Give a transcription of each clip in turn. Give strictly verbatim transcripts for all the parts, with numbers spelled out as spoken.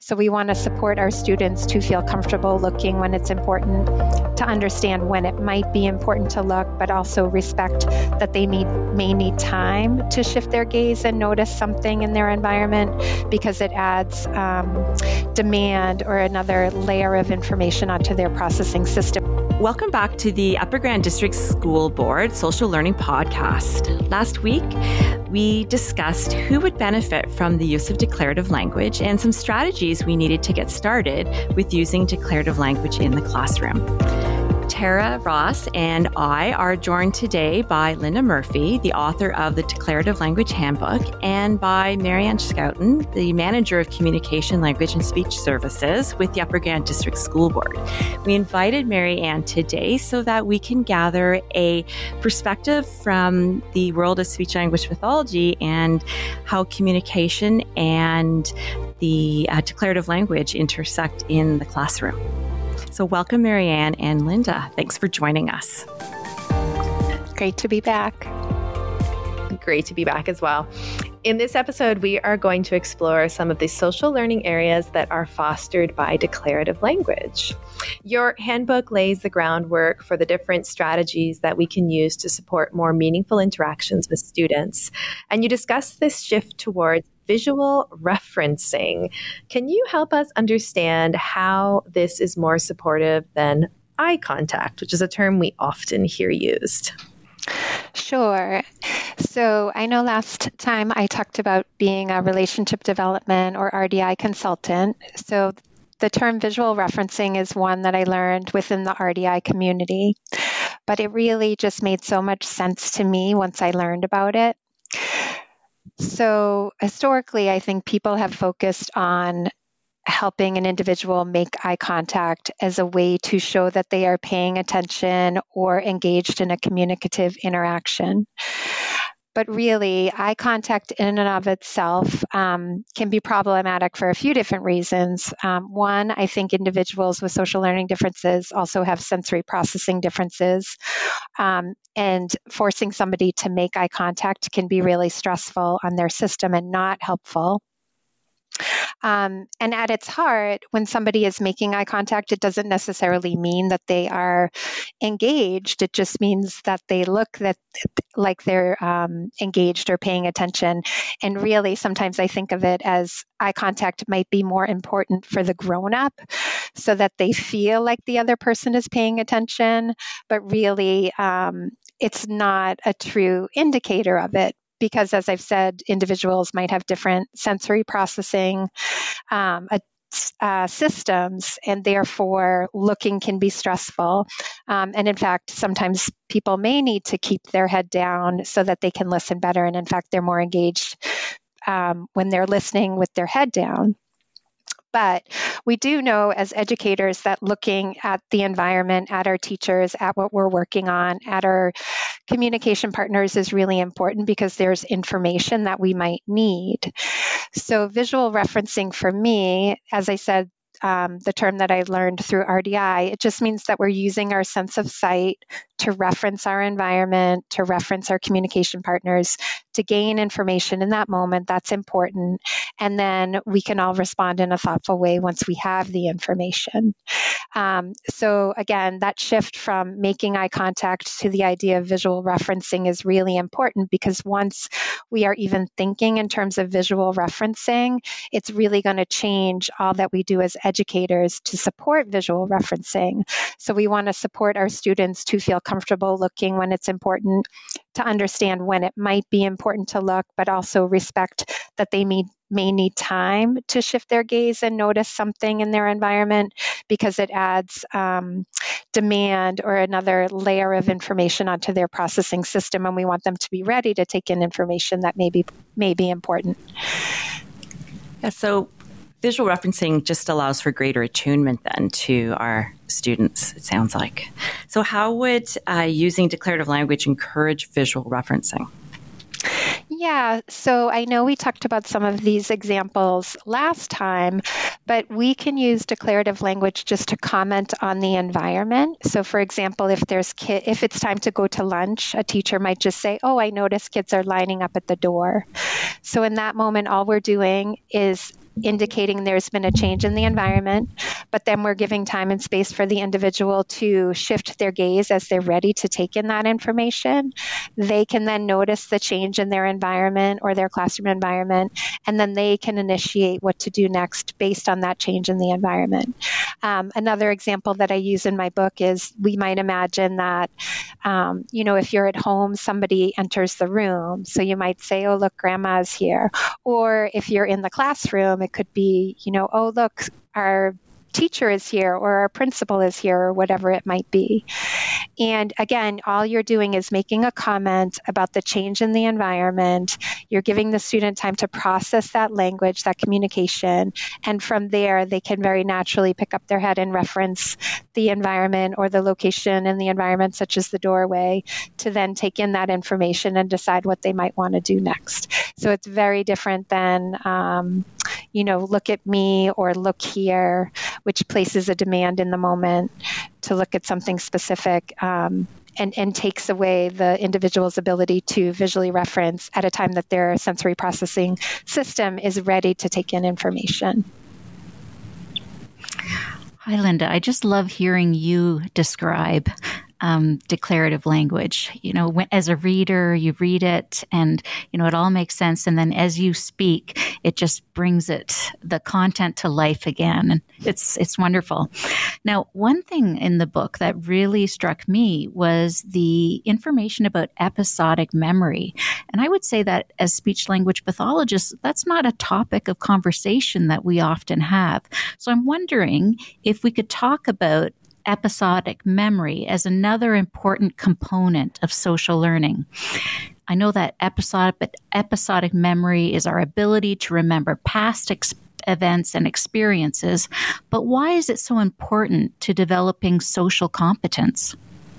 So we want to support our students to feel comfortable looking when it's important, to understand when it might be important to look, but also respect that they need, may need time to shift their gaze and notice something in their environment because it adds um, demand or another layer of information onto their processing system. Welcome back to the Upper Grand District School Board Social Learning Podcast. Last week, we discussed who would benefit from the use of declarative language and some strategies we needed to get started with using declarative language in the classroom. Tara Ross and I are joined today by Linda Murphy, the author of the Declarative Language Handbook, and by Marianne Schouten, the Manager of Communication, Language and Speech Services with the Upper Grand District School Board. We invited Marianne today so that we can gather a perspective from the world of speech-language pathology and how communication and the uh, declarative language intersect in the classroom. So welcome, Marianne and Linda. Thanks for joining us. Great to be back. Great to be back as well. In this episode, we are going to explore some of the social learning areas that are fostered by declarative language. Your handbook lays the groundwork for the different strategies that we can use to support more meaningful interactions with students. And you discuss this shift towards visual referencing. Can you help us understand how this is more supportive than eye contact, which is a term we often hear used? Sure. So I know last time I talked about being a relationship development or R D I consultant. So the term visual referencing is one that I learned within the R D I community, but it really just made so much sense to me once I learned about it. So historically, I think people have focused on helping an individual make eye contact as a way to show that they are paying attention or engaged in a communicative interaction. But really, eye contact in and of itself um, can be problematic for a few different reasons. Um, one, I think individuals with social learning differences also have sensory processing differences. Um, and forcing somebody to make eye contact can be really stressful on their system and not helpful. Um, and at its heart, when somebody is making eye contact, it doesn't necessarily mean that they are engaged. It just means that they look that like they're um, engaged or paying attention. And really, sometimes I think of it as eye contact might be more important for the grown-up so that they feel like the other person is paying attention, but really um, it's not a true indicator of it. Because, as I've said, individuals might have different sensory processing um, uh, systems, and therefore looking can be stressful. Um, and in fact, sometimes people may need to keep their head down so that they can listen better. And in fact, they're more engaged um, when they're listening with their head down. But we do know as educators that looking at the environment, at our teachers, at what we're working on, at our communication partners is really important because there's information that we might need. So visual referencing for me, as I said, um, the term that I learned through R D I, it just means that we're using our sense of sight to reference our environment, to reference our communication partners, to gain information in that moment. That's important. And then we can all respond in a thoughtful way once we have the information. Um, so again, that shift from making eye contact to the idea of visual referencing is really important because once we are even thinking in terms of visual referencing, it's really going to change all that we do as educators to support visual referencing. So we want to support our students to feel comfortable looking when it's important, to understand when it might be important to look, but also respect that they may, may need time to shift their gaze and notice something in their environment because it adds um, demand or another layer of information onto their processing system, and we want them to be ready to take in information that may be, may be important. Yeah, so visual referencing just allows for greater attunement then to our students, it sounds like. So how would uh, using declarative language encourage visual referencing? Yeah, so I know we talked about some of these examples last time, but we can use declarative language just to comment on the environment. So for example, if there's ki- if it's time to go to lunch, a teacher might just say, "Oh, I notice kids are lining up at the door." So in that moment, all we're doing is indicating there's been a change in the environment, but then we're giving time and space for the individual to shift their gaze as they're ready to take in that information. They can then notice the change in their environment or their classroom environment, and then they can initiate what to do next based on that change in the environment. Um, another example that I use in my book is we might imagine that, um, you know, if you're at home, somebody enters the room. So you might say, oh, look, grandma's here. Or if you're in the classroom, it could be, you know, oh, look, our teacher is here or our principal is here or whatever it might be. And again, all you're doing is making a comment about the change in the environment. You're giving the student time to process that language, that communication, and from there they can very naturally pick up their head and reference the environment or the location in the environment, such as the doorway, to then take in that information and decide what they might want to do next. So it's very different than, um, you know, look at me or look here, which places a demand in the moment to look at something specific, um, and, and takes away the individual's ability to visually reference at a time that their sensory processing system is ready to take in information. Hi, Linda. I just love hearing you describe Um, declarative language. You know, when, as a reader, you read it and, you know, it all makes sense. And then as you speak, it just brings it, the content to life again. And it's, it's wonderful. Now, one thing in the book that really struck me was the information about episodic memory. And I would say that as speech language pathologists, that's not a topic of conversation that we often have. So I'm wondering if we could talk about episodic memory as another important component of social learning. I know that episodic, episodic memory is our ability to remember past ex- events and experiences, but why is it so important to developing social competence?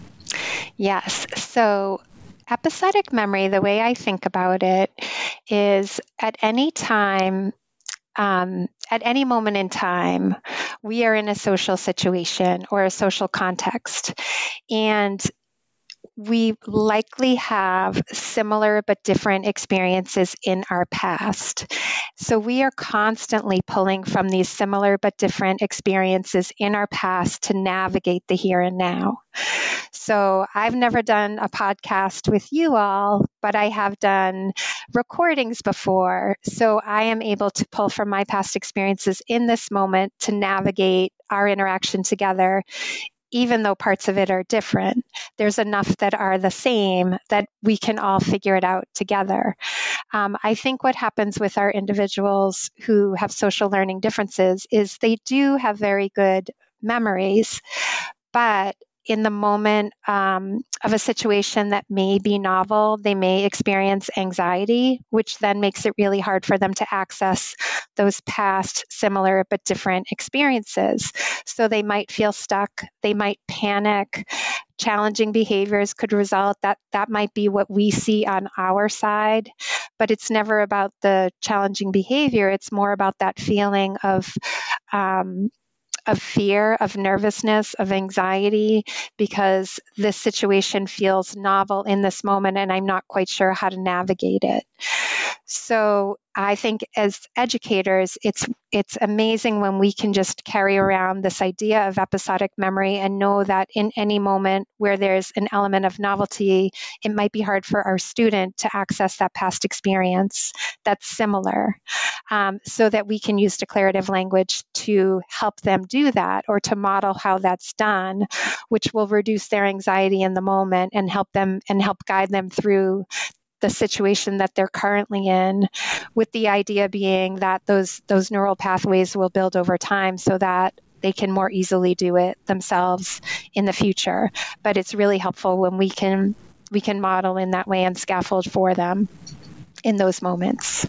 Yes. So episodic memory, the way I think about it is at any time Um, at any moment in time, we are in a social situation or a social context, and we likely have similar but different experiences in our past. So we are constantly pulling from these similar but different experiences in our past to navigate the here and now. So I've never done a podcast with you all, but I have done recordings before. So I am able to pull from my past experiences in this moment to navigate our interaction together, even though parts of it are different. There's enough that are the same that we can all figure it out together. Um, I think what happens with our individuals who have social learning differences is they do have very good memories, but in the moment um, of a situation that may be novel, they may experience anxiety, which then makes it really hard for them to access those past similar but different experiences. So they might feel stuck, they might panic, challenging behaviors could result. That that might be what we see on our side, but it's never about the challenging behavior. It's more about that feeling of um, of fear, of nervousness, of anxiety, because this situation feels novel in this moment and I'm not quite sure how to navigate it. So I think as educators, it's it's amazing when we can just carry around this idea of episodic memory and know that in any moment where there's an element of novelty, it might be hard for our student to access that past experience that's similar, um, so that we can use declarative language to help them do that or to model how that's done, which will reduce their anxiety in the moment and help them and help guide them through the situation that they're currently in, with the idea being that those those neural pathways will build over time so that they can more easily do it themselves in the future. But it's really helpful when we can we can model in that way and scaffold for them in those moments.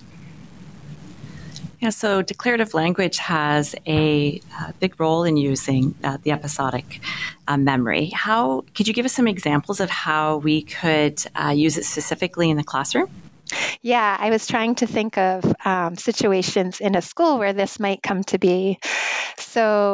Yeah, so declarative language has a, a big role in using uh, the episodic uh, memory. How could you give us some examples of how we could uh, use it specifically in the classroom? Yeah, I was trying to think of um, situations in a school where this might come to be. So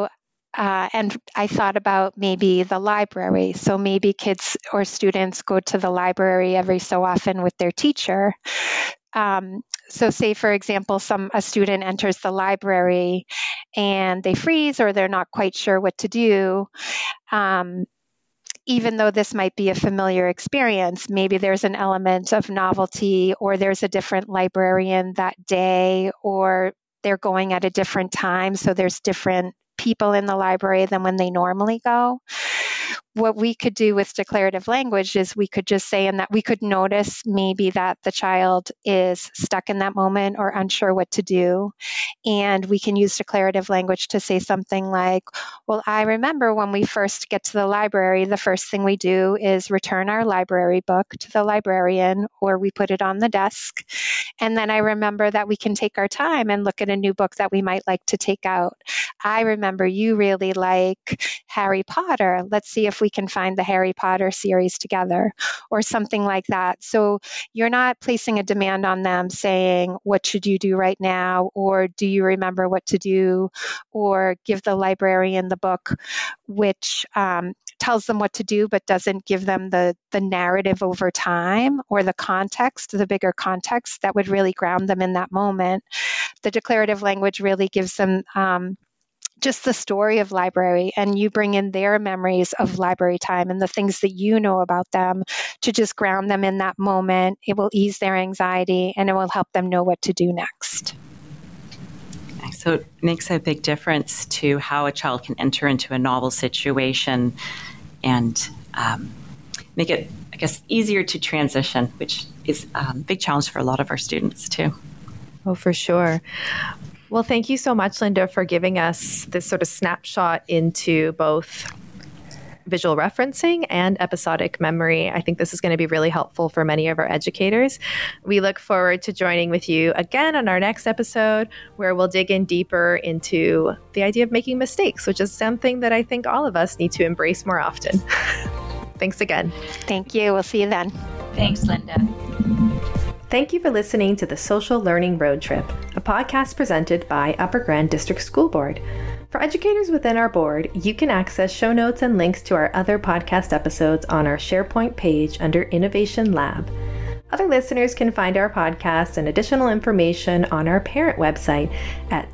Uh, and I thought about maybe the library. So maybe kids or students go to the library every so often with their teacher. Um, so say, for example, some a student enters the library and they freeze or they're not quite sure what to do. Um, even though this might be a familiar experience, maybe there's an element of novelty, or there's a different librarian that day, or they're going at a different time. So there's different people in the library than when they normally go. What we could do with declarative language is we could just say, and that we could notice maybe that the child is stuck in that moment or unsure what to do. And we can use declarative language to say something like, well, I remember when we first get to the library, the first thing we do is return our library book to the librarian, or we put it on the desk. And then I remember that we can take our time and look at a new book that we might like to take out. I remember you really like Harry Potter. Let's see if we can find the Harry Potter series together, or something like that. So you're not placing a demand on them saying, what should you do right now? Or do you remember what to do? Or give the librarian the book, which um, tells them what to do, but doesn't give them the, the narrative over time, or the context, the bigger context that would really ground them in that moment. The declarative language really gives them um, just the story of library, and you bring in their memories of library time and the things that you know about them to just ground them in that moment. It will ease their anxiety, and it will help them know what to do next. So it makes a big difference to how a child can enter into a novel situation and um, make it, I guess, easier to transition, which is a big challenge for a lot of our students too. Oh, for sure. Well, thank you so much, Linda, for giving us this sort of snapshot into both visual referencing and episodic memory. I think this is going to be really helpful for many of our educators. We look forward to joining with you again on our next episode, where we'll dig in deeper into the idea of making mistakes, which is something that I think all of us need to embrace more often. Thanks again. Thank you. We'll see you then. Thanks, Linda. Thank you for listening to the Social Learning Road Trip, a podcast presented by Upper Grand District School Board. For educators within our board, you can access show notes and links to our other podcast episodes on our SharePoint page under Innovation Lab. Other listeners can find our podcast and additional information on our parent website at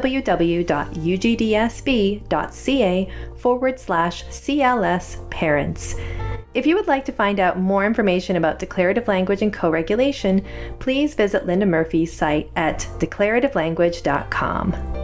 www.ugdsb.ca forward slash CLS parents. If you would like to find out more information about declarative language and co-regulation, please visit Linda Murphy's site at declarative language dot com.